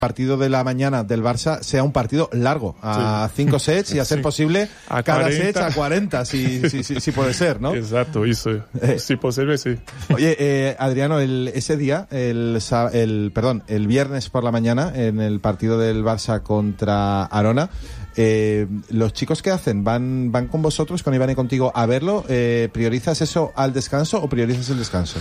partido de la mañana del Barça sea un partido largo, a 5 sets y a ser posible a cada 40. set a 40, si puede ser, ¿no? Exacto, eso. Si posible, sí. Oye, Adriano, ese día, el viernes por la mañana, en el partido del Barça contra Arona, los chicos ¿qué hacen? ¿Van con vosotros, con Iván y contigo a verlo? ¿Priorizas eso al descanso o priorizas el descanso?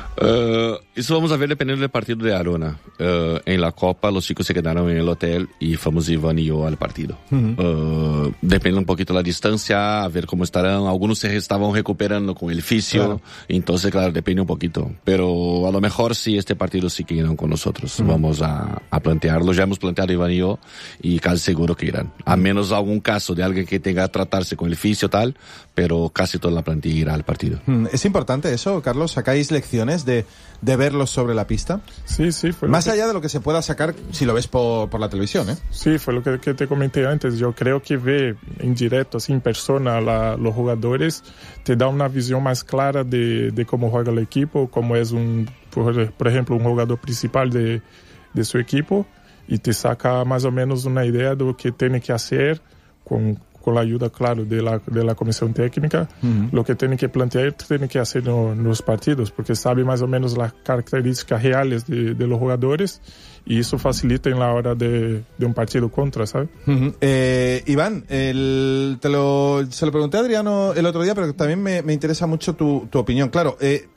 Eso vamos a ver dependiendo del partido de Arona. En la Copa los chicos se quedaron en el hotel y fuimos Iván y yo al partido. Depende un poquito la distancia, a ver cómo estarán. Algunos se estaban recuperando con el fisio, claro. Entonces claro, depende un poquito. Pero a lo mejor sí, este partido sí que irán con nosotros. Vamos a plantearlo, ya hemos planteado Iván y yo y casi seguro que irán. A menos algún caso de alguien que tenga que tratarse con el fisio tal, pero casi toda la plantilla irá al partido. ¿Es importante eso, Carlos? ¿Sacáis lecciones de verlos sobre la pista? Sí. Más allá de lo que se pueda sacar si lo ves por la televisión, ¿eh? Sí, fue lo que te comenté antes. Yo creo que ver en directo, así en persona, los jugadores, te da una visión más clara de cómo juega el equipo, cómo es por ejemplo, un jugador principal de su equipo, y te saca más o menos una idea de lo que tiene que hacer con la ayuda, claro, de la comisión técnica, lo que tiene que plantear, tiene que hacer en los partidos, porque sabe más o menos las características reales de los jugadores, y eso facilita en la hora de un partido contra, ¿sabes? Iván, se lo pregunté a Adriano el otro día, pero también me interesa mucho tu opinión. Claro,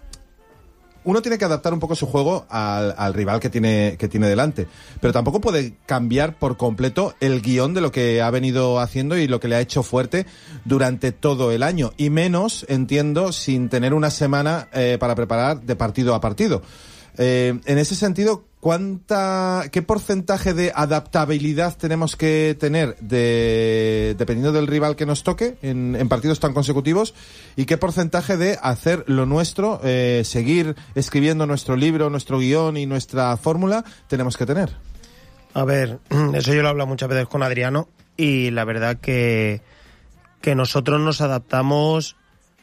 uno tiene que adaptar un poco su juego al rival que tiene delante, pero tampoco puede cambiar por completo el guión de lo que ha venido haciendo y lo que le ha hecho fuerte durante todo el año, y menos, entiendo, sin tener una semana para preparar de partido a partido. En ese sentido, ¿qué porcentaje de adaptabilidad tenemos que tener dependiendo del rival que nos toque en partidos tan consecutivos? ¿Y qué porcentaje de hacer lo nuestro, seguir escribiendo nuestro libro, nuestro guión y nuestra fórmula tenemos que tener? A ver, eso yo lo he hablado muchas veces con Adriano, y la verdad que nosotros nos adaptamos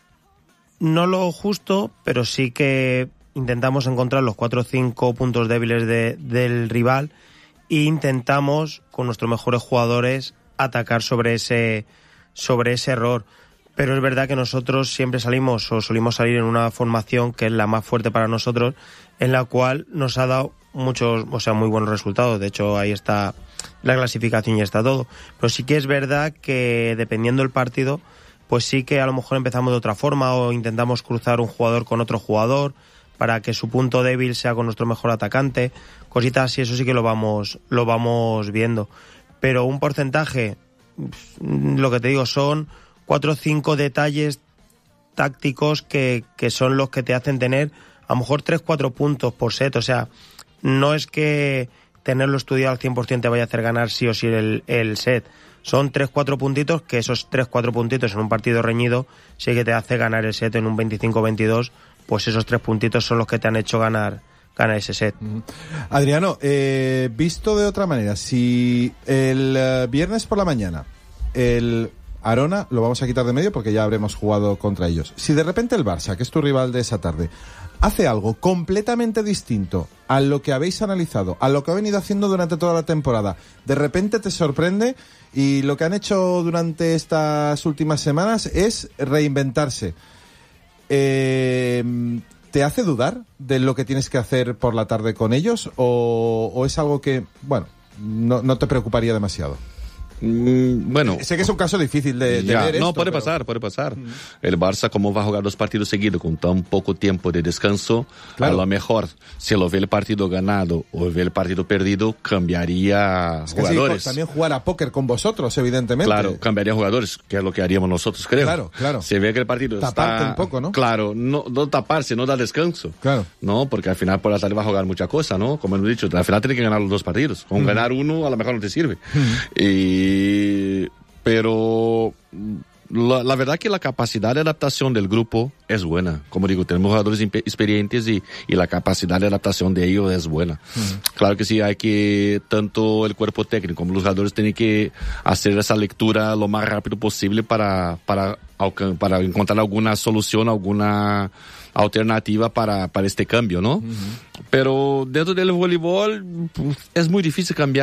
no lo justo, pero sí que intentamos encontrar los 4 o 5 puntos débiles del rival e intentamos, con nuestros mejores jugadores, atacar sobre ese error. Pero es verdad que nosotros siempre solimos salir en una formación que es la más fuerte para nosotros, en la cual nos ha dado muy buenos resultados. De hecho, ahí está la clasificación y está todo. Pero sí que es verdad que dependiendo del partido, pues sí que a lo mejor empezamos de otra forma, o intentamos cruzar un jugador con otro jugador para que su punto débil sea con nuestro mejor atacante, cositas así. Eso sí que lo vamos viendo. Pero un porcentaje, lo que te digo, son 4 o 5 detalles tácticos que son los que te hacen tener a lo mejor 3-4 puntos por set. O sea, no es que tenerlo estudiado al 100% te vaya a hacer ganar sí o sí el set. Son 3-4 puntitos, que esos 3-4 puntitos en un partido reñido sí que te hace ganar el set en un 25-22. Pues esos 3 puntitos son los que te han hecho ganar ese set. Adriano, visto de otra manera, si el viernes por la mañana el Arona lo vamos a quitar de medio porque ya habremos jugado contra ellos, si de repente el Barça, que es tu rival de esa tarde, hace algo completamente distinto a lo que habéis analizado, a lo que ha venido haciendo durante toda la temporada, de repente te sorprende, y lo que han hecho durante estas últimas semanas es reinventarse, ¿te hace dudar de lo que tienes que hacer por la tarde con ellos, o es algo que, bueno, no te preocuparía demasiado? Bueno, sé que es un caso difícil de ver esto, puede pasar. El Barça, como va a jugar 2 partidos seguidos con tan poco tiempo de descanso, claro, a lo mejor si lo ve el partido ganado o ve el partido perdido, cambiaría jugadores. También jugar a póker con vosotros, evidentemente. Claro, cambiaría jugadores, que es lo que haríamos nosotros, creo. Claro. Se ve que el partido taparte un poco, ¿no? Claro, no taparse, no dar descanso. Claro. No, porque al final por la tarde va a jugar mucha cosa, ¿no? Como hemos dicho, al final tiene que ganar los 2 partidos. Con ganar uno a lo mejor no te sirve. Pero la verdad que la capacidad de adaptación del grupo es buena. Como digo, tenemos jugadores experientes y la capacidad de adaptación de ellos es buena. Claro que sí, hay que, tanto el cuerpo técnico como los jugadores tienen que hacer esa lectura lo más rápido posible para encontrar alguna solución, alguna alternativa para este cambio, ¿no? Pero dentro del voleibol es muy difícil cambiar